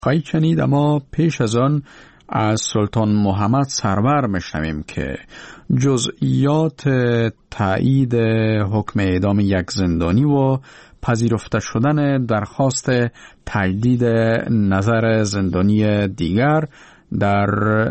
خواهید شنید، اما پیش از آن از سلطان محمد سرور میشنویم که جزئیات تایید حکم اعدام یک زندانی و پذیرفته شدن درخواست تجدید نظر زندانی دیگر در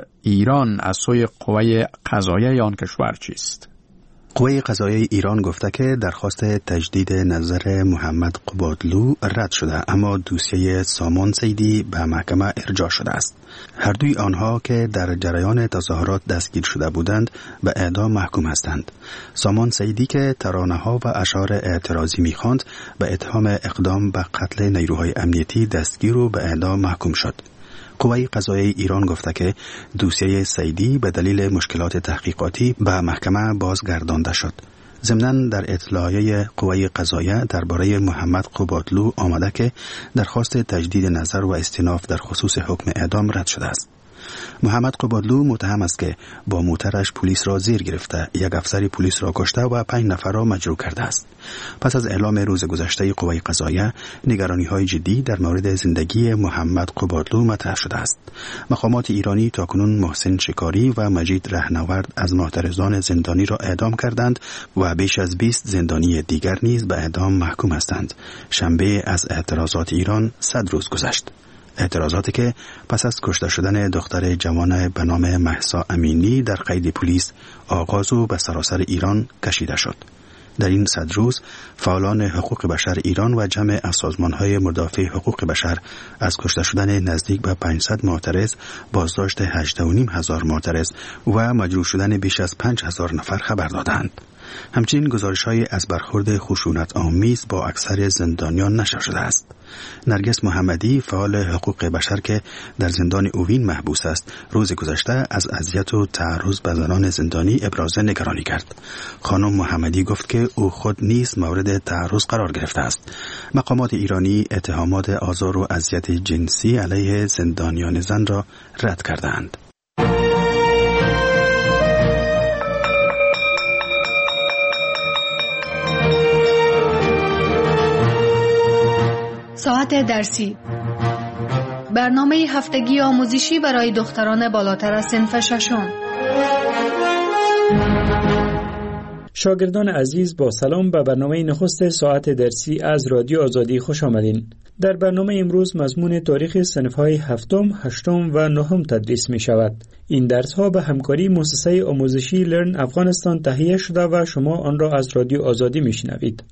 ایران از سوی قوه قضاییه آن کشور چیست؟ قوه قضاییه ایران گفته که درخواست تجدید نظر محمد قبادلو رد شده، اما دوسیه سامان سیدی به محکمه ارجاع شده است. هر دوی آنها که در جریان تظاهرات دستگیر شده بودند به اعدام محکوم هستند. سامان سیدی که ترانه‌ها و اشعار اعتراضی می‌خواند به اتهام اقدام به قتل نیروهای امنیتی دستگیر و به اعدام محکوم شد. قوه قضاییه ایران گفته که دوسیه سیدی به دلیل مشکلات تحقیقاتی به محکمه بازگردانده شد. ضمناً در اطلاعیه قوه قضاییه درباره محمد قبادلو آمده که درخواست تجدید نظر و استئناف در خصوص حکم اعدام رد شده است. محمد قبادلو متهم است که با موترش پلیس را زیر گرفته، یک افسر پلیس را کشته و 5 نفر را مجروح کرده است. پس از اعلام روز گذشته قوه قضاییه، نگرانی‌های جدی در مورد زندگی محمد قبادلو مطرح شده است. مقامات ایرانی تاکنون محسن شکاری و مجید رهنورد از معترضان زندانی را اعدام کردند و بیش از 20 زندانی دیگر نیز به اعدام محکوم هستند. شنبه از اعتراضات ایران 100 روز گذشت. اعتراضاتی که پس از کشته شدن دختر جوان به نام مهسا امینی در قید پلیس آغاز و به سراسر ایران کشیده شد. در این 100 روز فعالان حقوق بشر ایران و جمع از سازمان‌های مدافع حقوق بشر از کشته شدن نزدیک به 500 معترض، بازداشت 18,500 معترض و مجروح شدن بیش از 5,000 نفر خبر دادند. همچنین گزارش‌های از برخورد خشونت آمیز با اکثر زندانیان نشر شده است. نرگس محمدی، فعال حقوق بشر که در زندان اوین محبوس است، روز گذشته از اذیت و تعرض به زنان زندانی ابراز نگرانی کرد. خانم محمدی گفت که او خود نیز مورد تعرض قرار گرفته است. مقامات ایرانی اتهامات آزار و اذیت جنسی علیه زندانیان زن را رد کردند. ساعت درسی، برنامه هفتگی آموزشی برای دختران بالاتر از صنف ششم. شاگردان عزیز، با سلام به برنامه نخست ساعت درسی از رادیو آزادی خوش آمدین. در برنامه امروز مضمون تاریخ صنف‌های هفتم، هشتم و نهم تدریس می شود. این درس‌ها به همکاری مؤسسه آموزشی لرن افغانستان تهیه شده و شما آن را از رادیو آزادی می شنوید.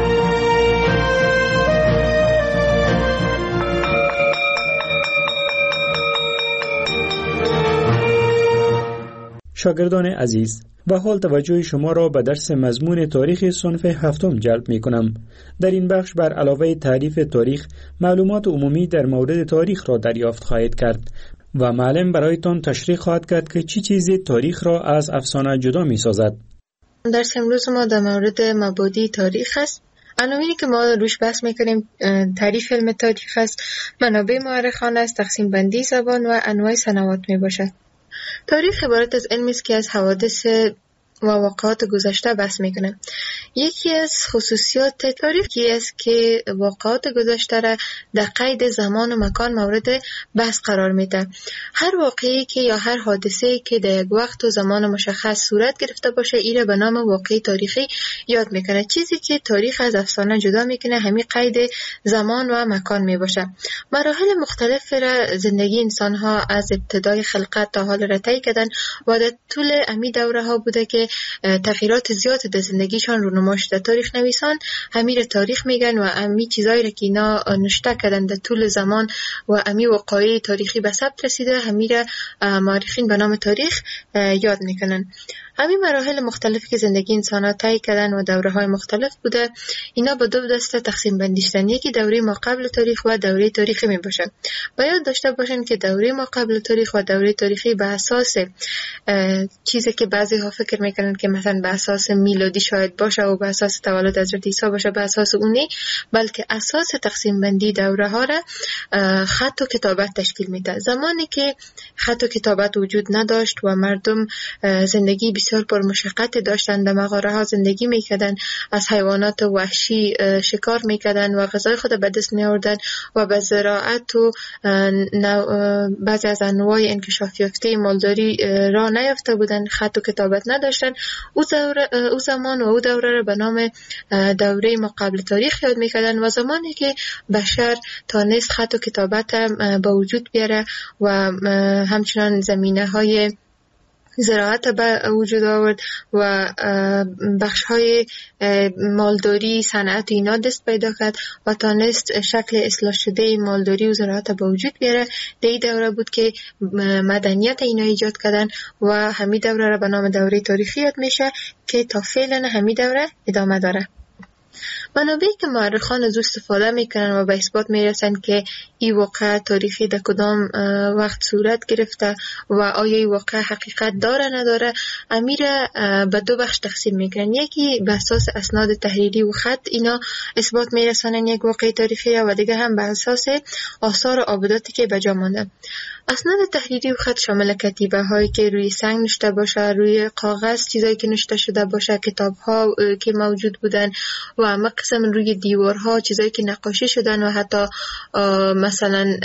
شاگردان عزیز، و حال توجه شما را به درس مضمون تاریخ صنف هفتم جلب می کنم. در این بخش بر علاوه تعریف تاریخ، معلومات عمومی در مورد تاریخ را دریافت خواهید کرد و معلم برایتان تشریح خواهد کرد که چی چیزی تاریخ را از افسانه جدا می سازد. درس امروز ما در مورد مبادی تاریخ است. عناوینی که ما روش بحث میکنیم تعریف علم تاریخ است، منابع مورخانه است، تقسیم بندی زبان و انواع سنوات می باشد. تاریخ عبارت از علمی است که از حوادث و واقعات گذشته بحث میکنه. یکی از خصوصیات تاریخ است که واقعات گذشته را در قید زمان و مکان مورد بحث قرار میده. هر واقعی که یا هر حادثه‌ای که در یک وقت و زمان مشخص صورت گرفته باشه، این را به نام واقعی تاریخی یاد میکنه. چیزی که تاریخ از افسانه جدا میکنه همین قید زمان و مکان میباشه. مراحل مختلف را زندگی انسان ها از ابتدای خلقت تا حال را طی کردن و در طول امی دوره ها بوده که تغییرات زیاد در زندگیشان رونما شده. تاریخ نویسان همین تاریخ میگن و امی چیزایی را که اینا نوشته کردن در طول زمان و امی وقایع تاریخی به ثبت رسیده، همین را مورخین به نام تاریخ یاد میکنن. همین مراحل مختلفی که زندگی انسان ها طی کردن و دوره های مختلف بوده، اینا به 2 دسته تقسیم بندی شدن. یکی دوره ما قبل تاریخ و دوره تاریخی می باشه. باید داشته باشن که دوره ما قبل تاریخ و دوره تاریخی به اساس چیزی که بعضی ها فکر میکنن که مثلا به اساس میلادی شاید باشه و به اساس تولد حضرت عیسی باشه، به اساس اونی، بلکه اساس تقسیم بندی دوره ها را خط و کتابت تشکیل میده. زمانی که خط و کتابت وجود نداشت و مردم زندگی بسیار پرمشقت داشتن، در مغاره ها زندگی میکردن، از حیوانات وحشی شکار میکردن و غذای خود به دست میآوردن و به زراعت و بعضی از انواع انکشاف یافته مالداری را نیافته بودن، خط و کتابت نداشتن. او زمان و او دوره را به نام دوره ما قبل تاریخ یاد میکردن و زمانی که بشر تانست خط و کتابت هم به وجود بیاره و همچنان زمینه های زراعت به وجود آورد و بخش های مالداری، صنعت اینا دست پیدا کرد و تانست شکل اصلاح شده مالداری و زراعت به وجود بیاره. دی دوره بود که مدنیت اینا ایجاد کردن و همین دوره را به نام دوره تاریخی یاد میشه که تا فعلا همین دوره ادامه داره. منابعی که مورخان از استفاده میکنن و به اثبات میرسن که این واقعه تاریخی در کدام وقت صورت گرفته و آیا این واقعه حقیقت داره نداره، امیره به دو بخش تقسیم میکنن. یکی به اساس اسناد تحریری و خط اینا اثبات میرسانن یک واقعه تاریخی و دیگه هم به اساس آثار و آبداتی که به جا مانده. اسناد تحریری و خط شامل کتیبه هایی که روی سنگ نوشته باشه، روی کاغذ چیزایی که نوشته شده باشه، کتاب ها که موجود بودن و اما قسم روی دیوارها چیزایی که نقاشی شدن و حتی مثلا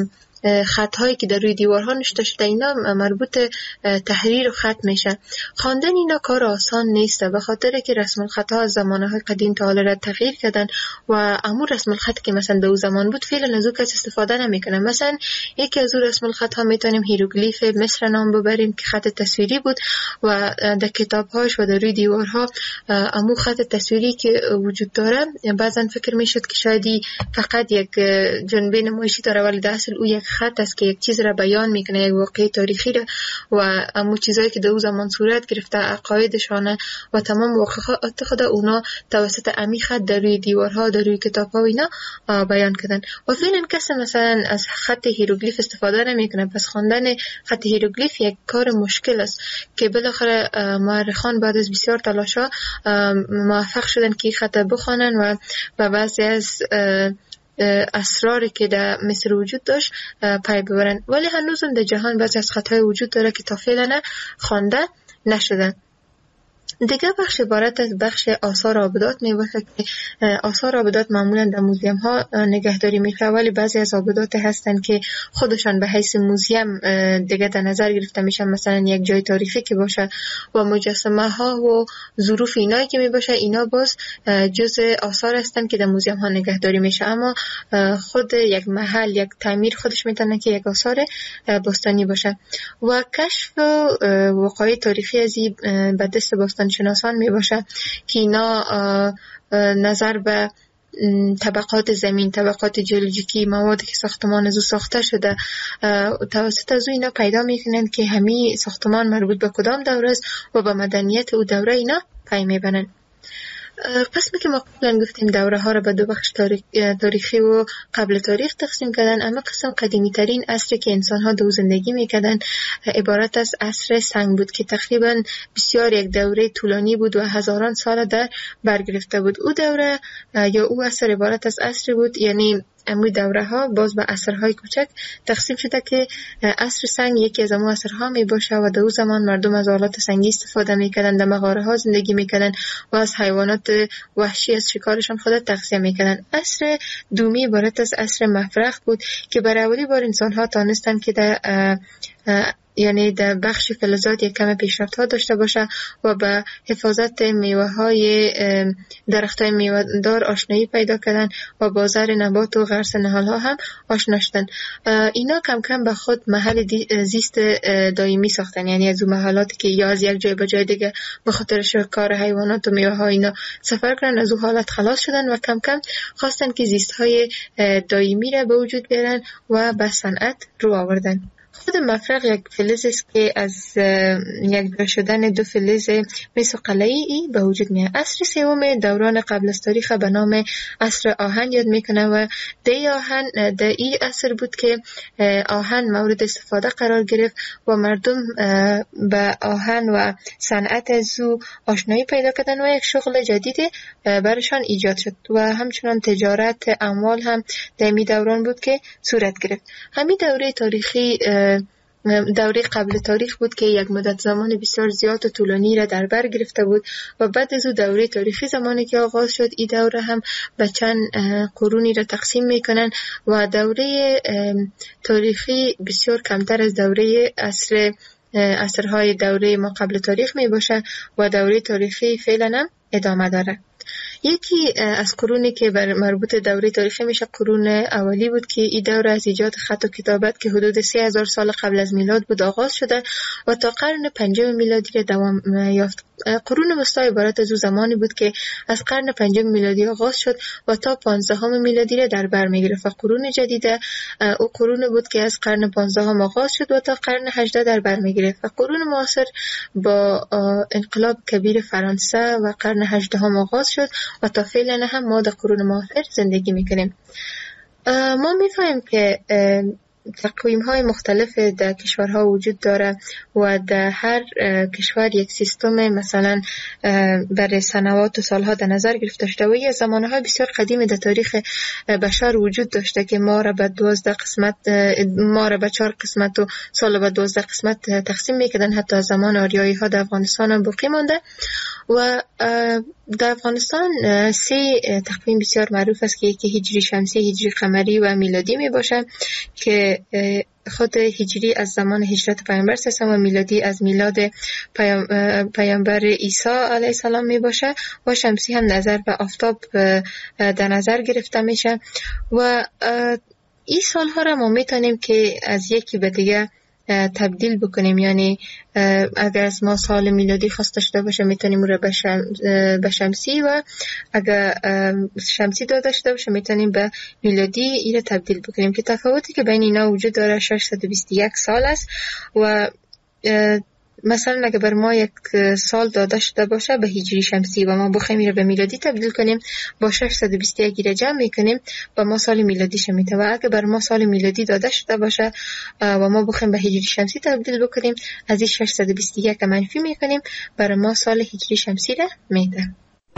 خطهایی که در روی دیوارها نوشته شده، اینا مربوط تحریر و خط میشه. خواندن اینا کار آسان نیست به خاطر که رسم الخطها از زمانهای قدیم تا حال را تغییر کردن و امور رسم الخط که مثلا در اون زمان بود فعلا از او کس استفاده نمیکنه. مثلا یکی از اون رسم الخطها میتونیم هیروگلیف مصر نام ببریم که خط تصویری بود و در کتابهاش و در روی دیوارها امور خط تصویری که وجود داره بعضا فکر میشد که شاید فقط یک جنبه نمایشی داره ولی در اصل او یک خط است که یک چیز را بیان میکنه، یک واقعه تاریخی را و امو چیزایی که در اون زمان صورت گرفته، عقایدشانه و تمام واقعات خود اونا توسط امی خط در روی دیوارها، در روی کتابها و اینا بیان کردن. و فعلا کسی مثلا از خط هیروگلیف استفاده نمیکنه، پس خواندن خط هیروگلیف یک کار مشکل است که بالاخره مورخان بعد از بسیار تلاش‌ها موفق شدن که خط بخوانن و به بعضی از اسراری که در مصر وجود داشت پی ببرن، ولی هنوزم در جهان بعضی از خطای وجود داره که تا فعلا خوانده نشدن. دیگه بخش عبارت از بخش آثار آبدات می باشه که آثار آبدات معمولا در موزیم ها نگهداری میشه، ولی بعضی از آبدات هستن که خودشان به حیث موزیم دیگه در نظر گرفته میشن، مثلا یک جای تاریخی که باشه و مجسمه ها و ظروف اینایی که می باشه اینا باز جزء آثار هستن که در موزیم ها نگهداری میشه، اما خود یک محل یک تعمیر خودش میتونه که یک آثار باستانی باشه. و کشف وقایع تاریخی از به دست باستان شناسان می باشه که اینا نظر به طبقات زمین، طبقات جیولوژیکی، موادی که ساختمان از او ساخته شده توسط از او اینا پیدا میکنن که همین ساختمان مربوط به کدام دوره است و به مدنیت او دوره اینا پی میبرن. قسمی که ما قبلا گفتیم دوره ها را به دو بخش تاریخی و قبل تاریخ تقسیم کردن، اما قسم قدیمی ترین عصری که انسان ها در زندگی میکردن عبارت از عصر سنگ بود که تقریبا بسیار یک دوره طولانی بود و هزاران سال در برگرفته بود. او دوره یا او عصر عبارت از عصری بود، یعنی امی دوره ها باز به عصرهای کوچک تقسیم شده که عصر سنگ یکی از امو عصرها می باشه و در اون زمان مردم از آلات سنگی استفاده میکردن، در مغاره ها زندگی میکردن و از حیوانات وحشی از شکارشان خود تغذیه میکردن. عصر دومی عبارت از عصر مفرخ بود که برای اولی بار انسان ها تانستن که یعنی در بخش فلزات یک کم پیشرفت ها داشته باشه و به حفاظت میوه های درخت های میوه دار آشنایی پیدا کردن و بازار نبات و غرس نهال ها هم آشنا شدن. اینا کم کم به خود محل زیست دائمی ساختن، یعنی از اون محلاتی که یا از یک جای به جای دیگه به خاطر شکار حیوانات و میوه ها اینا سفر کردن از اون حالت خلاص شدن و کم کم خواستن که زیست های دائمی را به وجود بیارن و به صنعت رو آوردن. خود مفرق یک فلز است که از یک جدا شدن دو فلز مسوقله‌ای به وجود میاد. عصر سوم دوران قبل از تاریخ به نام عصر آهن یاد میکنه و دی آهن در این عصر بود که آهن مورد استفاده قرار گرفت و مردم به آهن و صنعت از او آشنایی پیدا کردن و یک شغل جدید برشان ایجاد شد و همچنان تجارت اموال هم در این دوران بود که صورت گرفت. همین دوره تاریخی دوره قبل تاریخ بود که یک مدت زمان بسیار زیاد و طولانی را در بر گرفته بود و بعد از اون دوره تاریخی زمانی که آغاز شد این دوره هم به چند قرونی را تقسیم میکنن و دوره تاریخی بسیار کمتر از دوره عصرهای دوره ما قبل تاریخ می باشه و دوره تاریخی فعلا هم ادامه داره. یکی از قرونی که مربوط دوره تاریخی میشه قرون اولی بود که این دوره از ایجاد خط و کتابت که حدود 3000 سال قبل از میلاد بود آغاز شده و تا قرن 5 میلادی را دوام یافت. قرون وسطی عبارت از زمانی بود که از قرن 5 میلادی آغاز شد و تا 15 میلادی را در بر میگرفت. قرون جدیده او قرون بود که از قرن 15 آغاز شد و تا قرن 18 در بر میگرفت. قرون معاصر با انقلاب کبیر فرانسه و قرن 18 آغاز شد و تا فعلا هم ما در قرون معاصر زندگی میکنیم. ما میفهمیم که تقویم های مختلف در کشورها وجود داره و در هر کشور یک سیستم مثلا برای سنوات و سالها در نظر گرفته شده و یه زمانهای بسیار قدیم در تاریخ بشر وجود داشته که ما را به 4 قسمت و سال به 12 قسمت تقسیم میکردن. حتی از زمان آریایی ها در افغانستان هم باقی مانده و در افغانستان 3 تقویم بسیار معروف است که یکی هجری شمسی، هجری قمری و میلادی می باشه که خود هجری از زمان هجرت پیامبر صلی و میلادی از میلاد پیامبر عیسی علیه السلام می باشه و شمسی هم نظر به آفتاب در نظر گرفته میشه و این سالها را ما میتونیم که از یکی به دیگه تبدیل بکنیم. یعنی اگر از ما سال میلادی خواسته شده باشه میتونیم رو به شمسی و اگر شمسی داده شده باشه میتونیم به میلادی این رو تبدیل بکنیم که تفاوتی که بین اینا وجود داره 621 سال است و مثلا اگر بر ما یک سال داده شده باشه به هجری شمسی و ما بخوایم رو به میلادی تبدیل کنیم با 621 را جمع میکنیم و ما سال میلادی شمیته و اگر بر ما سال میلادی داده شده باشه و ما بخوایم به هجری شمسی تبدیل بکنیم از این 621 منفی میکنیم بر ما سال هجری شمسی را میده.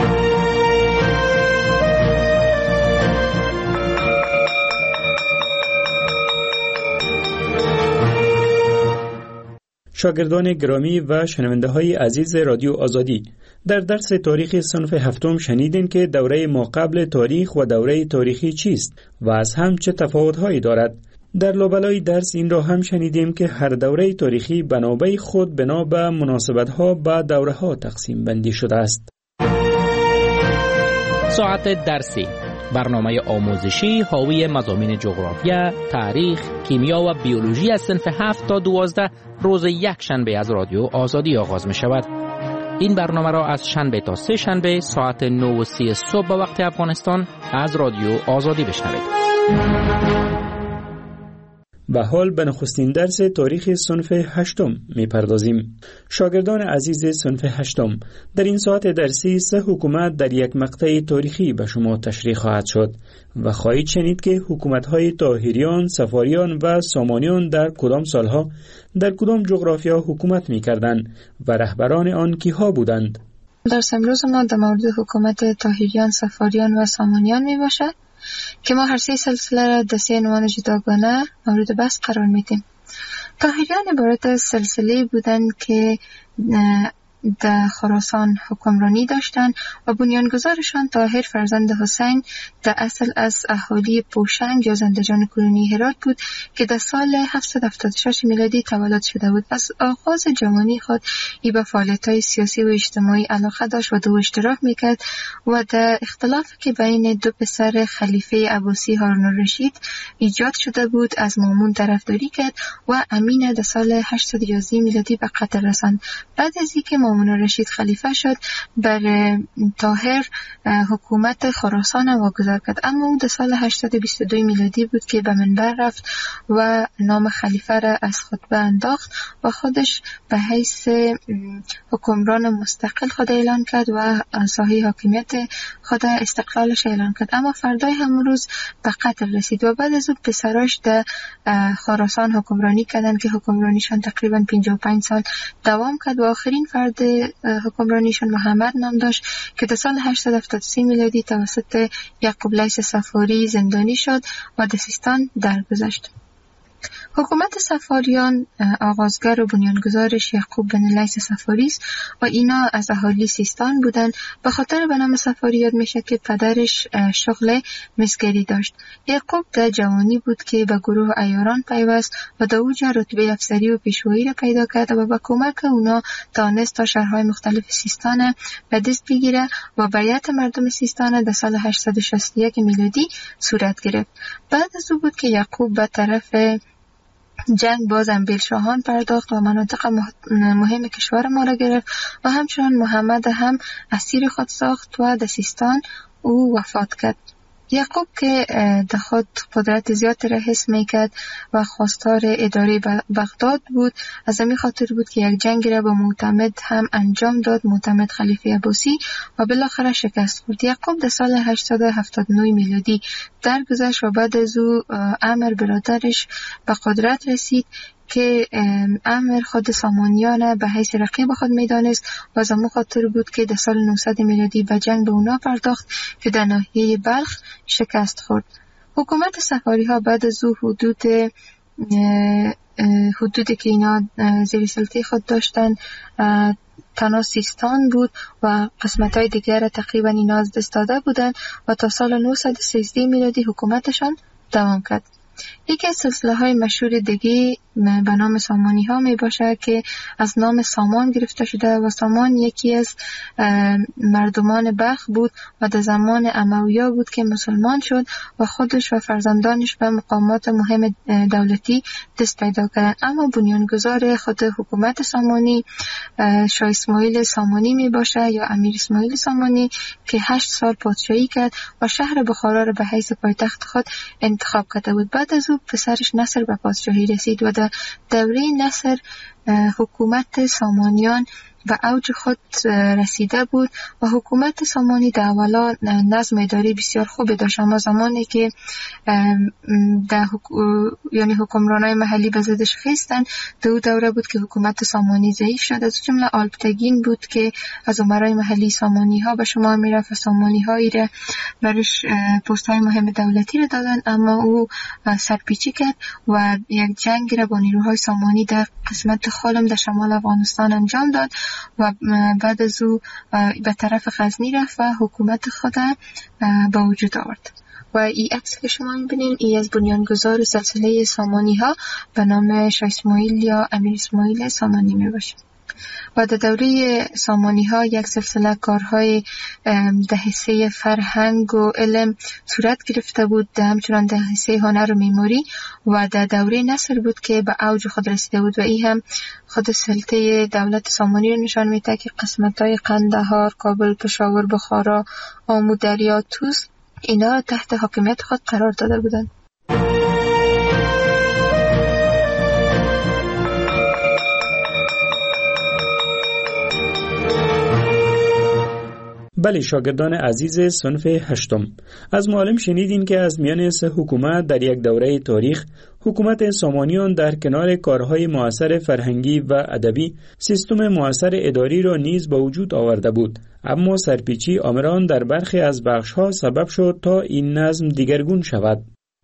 شاگردان گرامی و شنونده های عزیز رادیو آزادی، در درس تاریخ صنف هفتم شنیدین که دوره ما قبل تاریخ و دوره تاریخی چیست و از هم چه تفاوت‌هایی دارد. در لابلای درس این را هم شنیدیم که هر دوره تاریخی بنابه خود بنا به مناسبت‌ها با دوره‌ها تقسیم بندی شده است. ساعت درسی، برنامه آموزشی حاوی مضامین جغرافیا، تاریخ، کیمیا و بیولوژی از صنف 7 تا 12 روز یک شنبه از رادیو آزادی آغاز می شود. این برنامه را از شنبه تا 3 شنبه ساعت 9:30 صبح به وقت افغانستان از رادیو آزادی بشنوید. و حال به نخستین درس تاریخ صنف هشتم می پردازیم. شاگردان عزیز صنف هشتم، در این ساعت درسی 3 حکومت در یک مقطع تاریخی به شما تشریح خواهد شد و خواهید شنید که حکومت‌های طاهریان، صفاریان و سامانیان در کدام سالها در کدام جغرافیا حکومت می کردند و رهبران آن کیها بودند. درس امروز ما در مورد حکومت طاهریان، صفاریان و سامانیان می باشد که ما هر 3 سلسله را در 3 عنوان جداگانه مورد بحث قرار میدیم. طاهریان عبارت از سلسله بودند که در خراسان حکمرانی داشتند و بنیانگذارشان طاهر فرزند حسین در اصل از اهالی پوشنگ یا زندجان کنونی هرات بود که در سال 776 میلادی تولد شده بود. از آغاز جوانی خود ای به فعالیت‌های سیاسی و اجتماعی علاقه داشت و دو اشتراک میکرد و در اختلاف که بین 2 پسر خلیفه عباسی هارون الرشید ایجاد شده بود از مامون طرفداری کرد و امین در سال 811 میلادی به قتل رساند. بعد از اینکه مامون الرشید خلیفه شد بر طاهر حکومت خراسان واگذار کرد، اما او در سال 822 میلادی بود که به منبر رفت و نام خلیفه را از خطبه انداخت و خودش به حیث حکمران مستقل خود اعلان کرد و ساحه حاکمیت خود استقلالش اعلان کرد. اما فردای همون روز به قتل رسید و بعد از اون پسراش در خراسان حکمرانی کردند که حکمرانیشان تقریبا 55 سال دوام کرد و آخرین فرد حکمرانیشان محمد نام داشت که در سال 873 میلادی توسط یعقوب لیث صفاری زندانی شد و در سیستان درگذشت. حکومت صفاریان آغازگر و بنیانگذارش یعقوب بن لیث صفاری است و اینا از اهالی سیستان بودند. به خاطر به نام صفاری یاد میشه که پدرش شغل مسگری داشت. یعقوب در جوانی بود که به گروه عیاران پیوست و در اوجا رتبه افسری و پیشوایی را پیدا کرد و با کمک اونا توانست تا شهرهای مختلف سیستان به دست بگیره و بیعت مردم سیستان در سال 861 میلادی صورت گرفت. بعد از او بود که یعقوب به طرف جنگ باز انبیلشاهان پرداخت و مناطق مهم کشور ما را گرفت و همچنان محمد هم اسیر خود ساخت و در سیستان او وفات کرد. یعقوب که در خود قدرت زیاد را حس میکرد و خواستار اداره بغداد بود، از همین خاطر بود که یک جنگ را با معتمد هم انجام داد، معتمد خلیفه عباسی، و بالاخره شکست خورد. یعقوب در سال 879 میلادی درگذشت و بعد از او عمر برادرش به قدرت رسید که عمر خود سامانیان به حیث رقیب خود میدانست و از همون خاطر بود که در سال 900 میلادی به جنگ به اونا پرداخت که در ناحیه بلخ شکست خورد. حکومت صفاری ها بعد از او حدودی که اینا زیر سلطه خود داشتن تنها سیستان بود و قسمت های دیگر تقریبا اینا از دست داده بودن و تا سال 913 میلادی حکومتشان دوام کرد. یکی از سلسله های مشهور دیگه به نام سامانی ها می باشه که از نام سامان گرفته شده و سامان یکی از مردمان بلخ بود و در زمان امویا بود که مسلمان شد و خودش و فرزندانش به مقامات مهم دولتی دست پیدا کردن. اما بنیانگذار خود حکومت سامانی شاه اسماعیل سامانی می باشه یا امیر اسماعیل سامانی که 8 سال پادشاهی کرد و شهر بخارا را به حیث پایتخت خود انتخاب کرده بود. بعد از او پسرش نصر به پادشاهی رسید و در دوره نصر حکومت سامانیان به اوج خود رسیده بود و حکومت سامانی در اولا نظم اداری بسیار خوبی داشت، اما زمانی که یعنی حکمرانای محلی به ضدش خیستن، در اون دوره بود که حکومت سامانی ضعیف شد. از جمله آلپتگین بود که از امرای محلی سامانی ها به شما میرفت و سامانی هایی را برش پست های مهم دولتی را دادن، اما او سرپیچی کرد و یک جنگ را با نیروهای سامانی در قسمت خالم در شمال افغانستان انجام داد و بعد از او به طرف غزنی رفت و حکومت خود به وجود آورد. و این عکس که شما می‌بینید ای از بنیانگذار سلسله سامانی ها به نام شاه اسماعیل یا امیر اسماعیل سامانی میباشه. و در دوره سامانی ها یک سلسله کارهای در حصه فرهنگ و علم صورت گرفته بود، همچنان در حصه هنر و معماری، و در دوره نصر بود که به اوج خود رسیده بود و این هم خود سلطه دولت سامانی رو نشان میده که قسمت‌های قندهار، کابل، پشاور، بخارا، آمو، دریا، طوس اینا تحت حاکمیت خود قرار داده بودند. بله شاگردان عزیز صنف 8، از معلم شنیدین که از میان سه حکومت در یک دوره تاریخ حکومت سامانیان در کنار کارهای مؤثر فرهنگی و ادبی سیستم مؤثر اداری را نیز به وجود آورده بود، اما سرپیچی آمران در برخی از بخش‌ها سبب شد تا این نظم دیگرگون شود.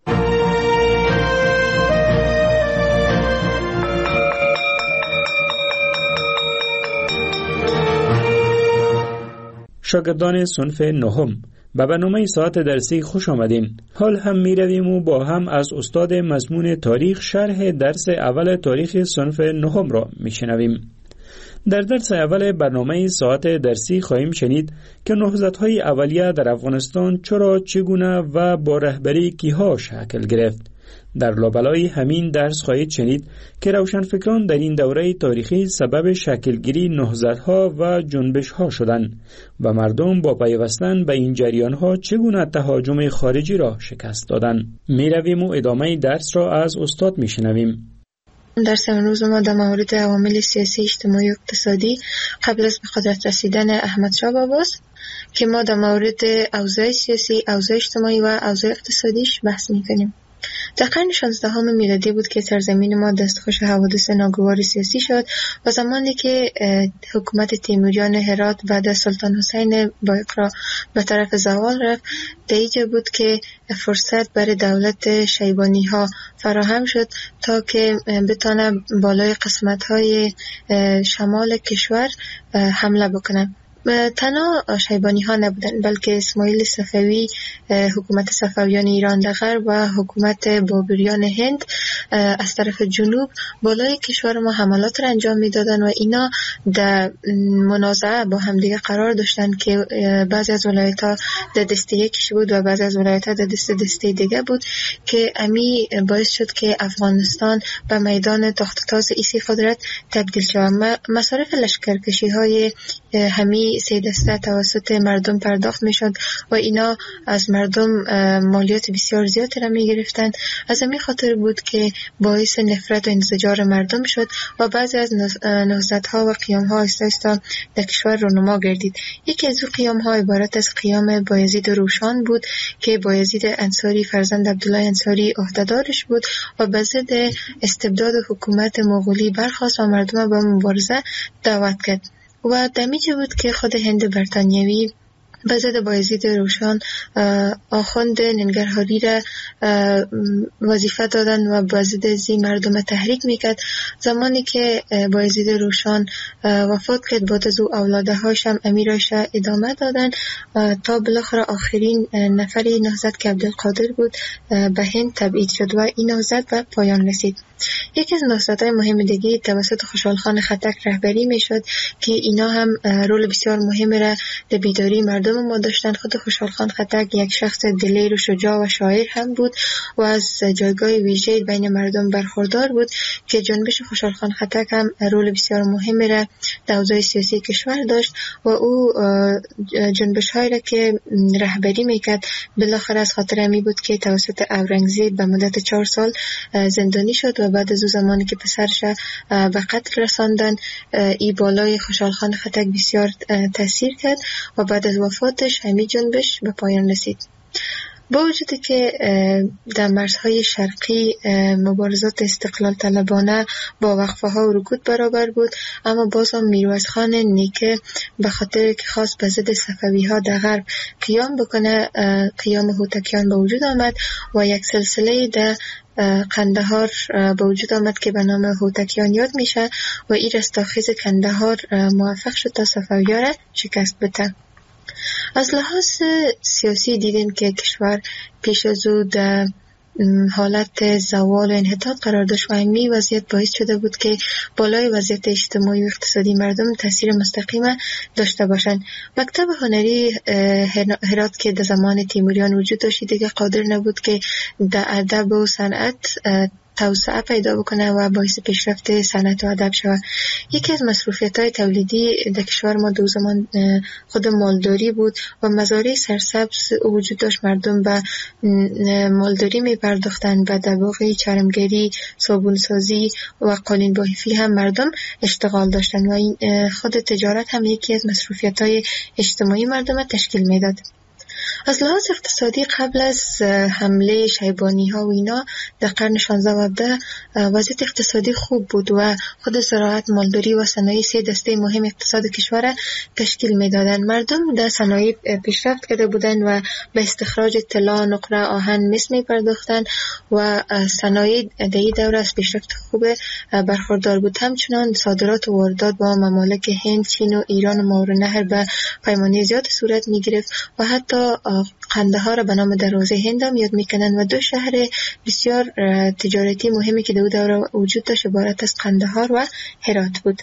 شاگردان صنف 9، به برنامه ساعت درسی خوش آمدین. حال هم می رویم و با هم از استاد مضمون تاریخ شرح درس اول تاریخ صنف 9 را می شنویم. در درس اول برنامه ساعت درسی خواهیم شنید که نهضت‌های اولیه در افغانستان چرا، چگونه و با رهبری کیها شکل گرفت. در لابلای همین درس خواهید شنید که روشنفکران در این دوره تاریخی سبب شکلگیری نهضت‌ها و جنبش‌ها شدند و مردم با پیوستن به این جریان‌ها چگونه تهاجم خارجی را شکست دادند. می‌رویم و ادامه درس را از استاد می‌شنویم. درس امروز ما در مورد عوامل سیاسی، اجتماعی و اقتصادی قبل از به قدرت رسیدن احمدشاه باباست که ما در مورد اوضاع سیاسی، اوضاع اجتماعی و اوضاع اقتصادیش بحث می‌کنیم. در قرن 16 میلادی بود که سرزمین ما دستخوش حوادث ناگوار سیاسی شد و زمانی که حکومت تیموریان هرات بعد از سلطان حسین بایقرا به طرف زوال رفت، دیجه بود که فرصت برای دولت شیبانی ها فراهم شد تا که بتونه بالای قسمت های شمال کشور حمله بکنه. تنها شیبانی ها نبودن، بلکه اسماعیل صفوی، حکومت صفویان ایران در غرب و حکومت بابریان هند از طرف جنوب بالای کشور ما حملات را انجام میدادن و اینا در منازعه با همدیگه قرار داشتن که بعضی از ولایت ها در دسته یکیش بود و بعضی از ولایت ها در دسته دیگه بود که امی باعث شد که افغانستان به میدان تخت تاز ایسی قدرت تبدیل شد. مصارف لشکرکشی های همی سه دسته توسط مردم پرداخت می شد و اینا از مردم مالیات بسیار زیادی را می گرفتن. از همین خاطر بود که باعث نفرت و انزجار مردم شد و بعضی از نهضت‌ها و قیام‌ها آهسته در کشور رونما گردید. یکی از قیام‌ها عبارت از قیام بایزید روشان بود که بایزید انصاری فرزند عبدالله انصاری عهده‌دارش بود و به ضد استبداد حکومت مغولی برخاست و مردم به مبارزه دعوت کرد. و دمیجه بود که خود هند بریتانیایی به ضد بایزید روشان آخوند ننگرهاری را وظیفه دادن و به ضد ازی مردم تحریک میکرد. زمانی که بایزید روشان وفات کرد، بعد از او اولاده هاش هم امیرش ادامه دادن تا بالاخره آخرین نفری نهضت که عبدالقادر بود به هند تبعید شد و این نهضت به پایان رسید. یکی از نهضت‌های مهم دیگه توسط خوشحال خان خټک رهبری میشد که اینا هم رول بسیار مهم را در بیداری مردم ما داشتن. خود خوشحال خان خټک یک شخص دلیر و شجاع و شاعر هم بود و از جایگاه ویژه بین مردم برخوردار بود که جنبش خوشحال خان خټک هم رول بسیار مهم را در اوضاع سیاسی کشور داشت و او جنبش‌هایی را که رهبری میکرد بالاخره از خاطر امی بود که توسط اورنگزیب به مدت 4 سال زندانی شد و بعد از او زمانی که پسرش به قتل رساندن، ای بالای خوشحال خان خټک بسیار تاثیر کرد و بعد از وفاتش همین جنبش به پایان رسید. با وجودی که در مرزهای شرقی مبارزات استقلال طلبانه با وقفه ها و رکود برابر بود، اما باز هم میرویس خان نیکه به خاطر که خواست به ضد صفوی ها در غرب قیام بکنه، قیام هوتکیان به وجود آمد و یک سلسله در قندهار به وجود آمد که به نام هوتکیان یاد میشه و این رستاخیز قندهار موفق شد تا صفوی‌ها را شکست بده. از لحاظ سیاسی دیدیم که کشور پیش از او در حالت زوال و انحطاط قرار داشت و همین وضعیت باعث شده بود که بالای وضعیت اجتماعی و اقتصادی مردم تاثیر مستقیم داشته باشند. مکتب هنری هرات که در زمان تیموریان وجود داشت دیگه قادر نبود که در ادب و صنعت توسعه پیدا بکنه و باعث پیشرفت صنعت و ادب شود. یکی از مصروفیت‌های تولیدی در کشور ما دو زمان خود مالداری بود و مزارع سرسبز وجود داشت. مردم به مالداری می‌پرداختند، به دباغی، چرمگری، صابون‌سازی و قالین بافی هم مردم اشتغال داشتند و این خود تجارت هم یکی از مصروفیت‌های اجتماعی مردم تشکیل میداد. از لحاظ اقتصادی قبل از حمله شیبانی‌ها و اینا در قرن 16 و 17 وضعیت اقتصادی خوب بود و خود زراعت، مالداری و صنایع سه دسته مهم اقتصاد کشور تشکیل می‌دادند. مردم در صنایع پیشرفت کرده بودند و به استخراج طلا، نقره، آهن، مس می‌پرداختند و صنایع در این دوره از پیشرفت خوب برخوردار بود. همچنان صادرات و واردات با ممالک هند، چین و ایران و ماورالنهر به پیمانی زیاد صورت می‌گرفت و حتی قندهار را به نام دروازه هند هم یاد میکنن و دو شهر بسیار تجارتی مهمی که در دوره وجود داشت عبارت از قندهار و هرات بود.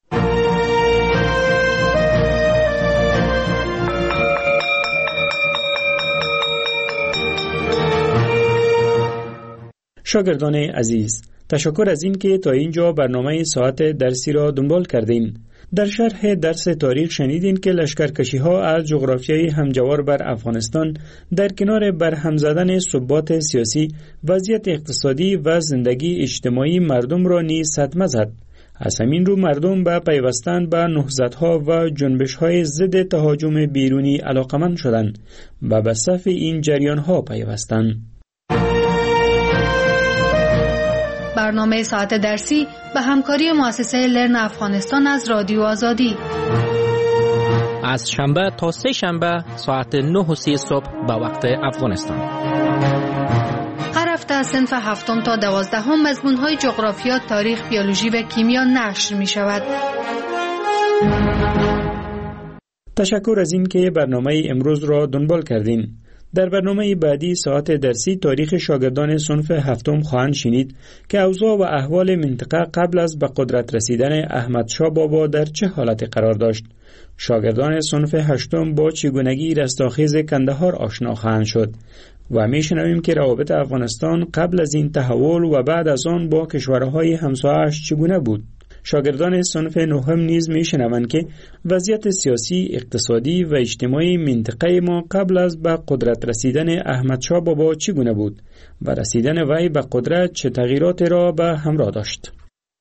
شاگردان عزیز، تشکر از این که تا اینجا برنامه ساعت درسی را دنبال کردین. در شرح درس تاریخ شنیدین که لشکرکشی‌ها از جغرافیای همجوار بر افغانستان در کنار برهم زدن ثبات سیاسی، وضعیت اقتصادی و زندگی اجتماعی مردم را نیز صدمه زد. از همین رو مردم به پیوستن به نهضت‌ها و جنبش‌های ضد تهاجم بیرونی علاقمند شدند و به صف این جریان‌ها پیوستند. برنامه ساعت درسی به همکاری مؤسسه لرن افغانستان از رادیو آزادی. از شنبه تا سه شنبه ساعت 9:30 صبح به وقت افغانستان. هر هفته از صنف 7 تا 12 مضمون‌های جغرافیا، تاریخ، بیولوژی و کیمیا نشر می‌شود. تشکر از این که برنامه امروز را دنبال کردین. در برنامه بعدی ساعت درسی تاریخ شاگردان صنف 7 خواهند شنید که اوضاع و احوال منطقه قبل از به قدرت رسیدن احمد شاه بابا در چه حالتی قرار داشت. شاگردان صنف 8 با چگونگی رستاخیز کندهار آشنا خواهند شد و میشنویم که روابط افغانستان قبل از این تحول و بعد از آن با کشورهای همسایه‌اش چگونه بود. شاگردان صنف 9 نیز میشنوند که وضعیت سیاسی، اقتصادی و اجتماعی منطقه ما قبل از به قدرت رسیدن احمد شاه بابا چگونه بود و رسیدن وی به قدرت چه تغییرات را به همراه داشت.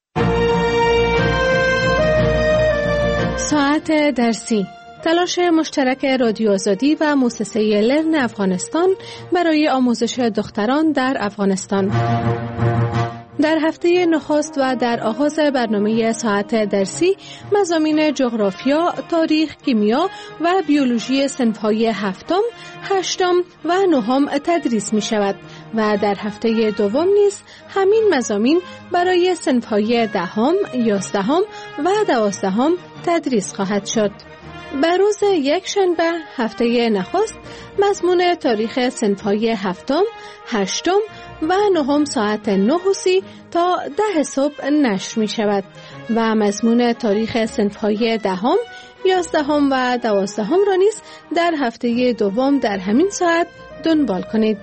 ساعت درسی، تلاش مشترک رادیو آزادی و مؤسسه لرن افغانستان برای آموزش دختران در افغانستان. در هفته نخست و در آغاز برنامه ساعت درسی مضامین جغرافیا، تاریخ، کیمیا و بیولوژی صنف‌های 7، 8 و 9 تدریس می شود و در هفته دوم نیز همین مضامین برای صنف‌های 10، 11 و 12 تدریس خواهد شد. بر روز یکشنبه هفته نخست مضمون تاریخ صنف‌های 7، 8 و 9 ساعت 9:30 تا 10 صبح نشر می شود و مضمون تاریخ صنف‌های 10، 11 و 12 را نیز در هفته دوم در همین ساعت دنبال کنید.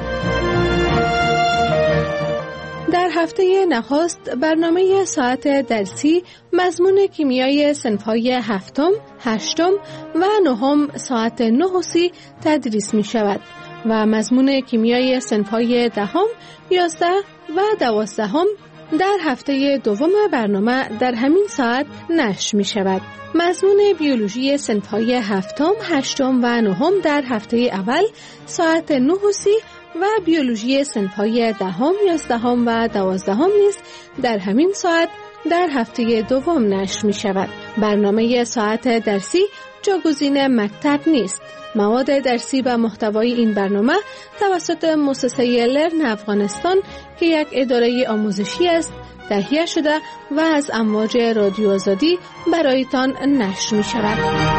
در هفته نخست برنامه ساعت درسی مضمون کیمیای صنف‌های 7، 8 و 9 ساعت 9:30 تدریس می شود و مضمون کیمیای صنف‌های 10، 11 و 12 در هفته دوم برنامه در همین ساعت نشر می شود. مضمون بیولوژی صنف‌های 7، 8 و 9 در هفته اول ساعت 9:30 و بیولوژی صنف‌های 10، 11 و 12 نیز در همین ساعت در هفته دوم نشر می شود. برنامه ساعت درسی جاگزین مکتب نیست. مواد درسی و محتوای این برنامه توسط مؤسسه لرن افغانستان که یک اداره آموزشی است تهیه شده و از امواج رادیو آزادی برایتان نشر می شود.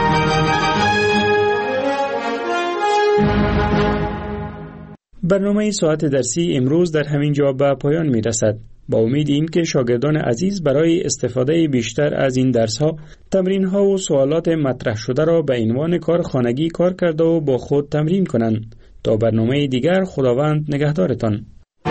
برنامه ساعت درسی امروز در همین جا به پایان می رسد. با امید این که شاگردان عزیز برای استفاده بیشتر از این درس‌ها تمرین‌ها و سوالات مطرح شده را به عنوان کار خانگی کار کرده و با خود تمرین کنند. تا برنامه دیگر خداوند نگهدارتان.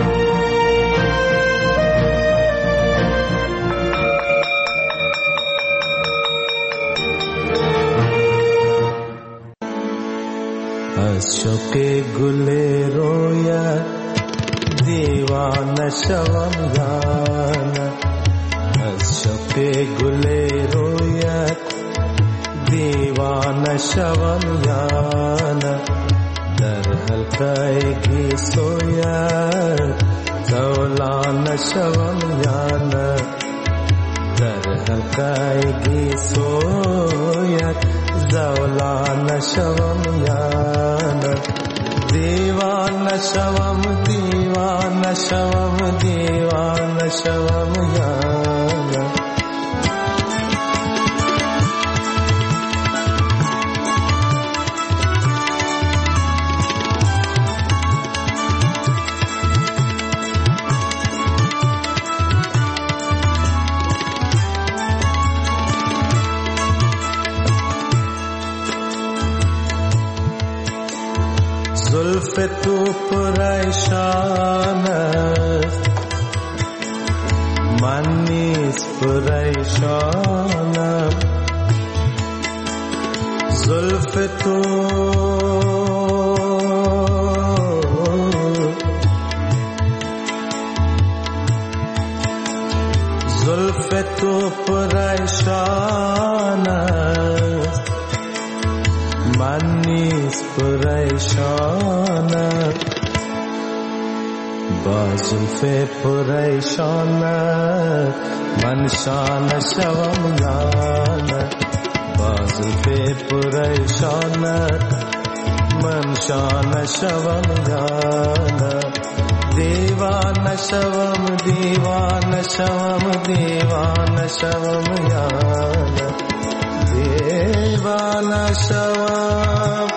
از شوق گل رویت دیوانه شوم یانه، از شوق گل رویت دیوانه شوم یانه، در حلقه گیسویت زولانه شوم یانه، در حلقه گیسویت زولانه شوم یانه، دیوانه شوم دیوانه شوم دیوانه شوم یانه. زلف تو پریشان است من نیز پریشانم، زلف تو پریشان است من نیز پریشانم، با زلف پریشانت من شانه شوم یانه با زلف پریشانت من شانه شوم یانه دیوانه شوم دیوانه شوم دیوانه شوم یانه دیوانه شوم